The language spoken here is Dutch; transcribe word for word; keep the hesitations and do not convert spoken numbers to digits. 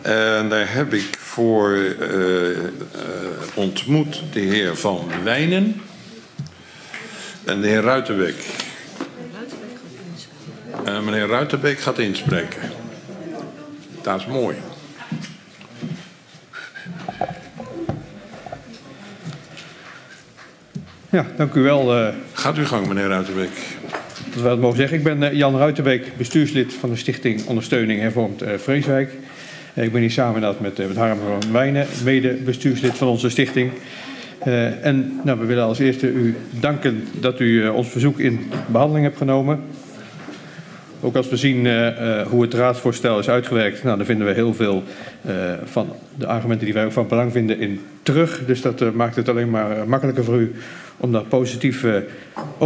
En daar heb ik voor uh, uh, ontmoet de heer Van Wijnen en de heer Ruitenbeek. Uh, meneer Ruitenbeek gaat inspreken. Dat is mooi. Ja, dank u wel. Uh, Gaat uw gang, meneer Ruitenbeek. Dat we dat mogen zeggen. Ik ben uh, Jan Ruitenbeek, bestuurslid van de Stichting Ondersteuning Hervormd uh, Vreeswijk. Uh, ik ben hier samen inderdaad met, uh, met Harm van Wijnen, mede bestuurslid van onze stichting. Uh, en nou, we willen als eerste u danken dat u uh, ons verzoek in behandeling hebt genomen. Ook als we zien uh, uh, hoe het raadsvoorstel is uitgewerkt, nou, dan vinden we heel veel uh, van de argumenten die wij ook van belang vinden in terug. Dus dat uh, maakt het alleen maar uh, makkelijker voor u om daar positief uh,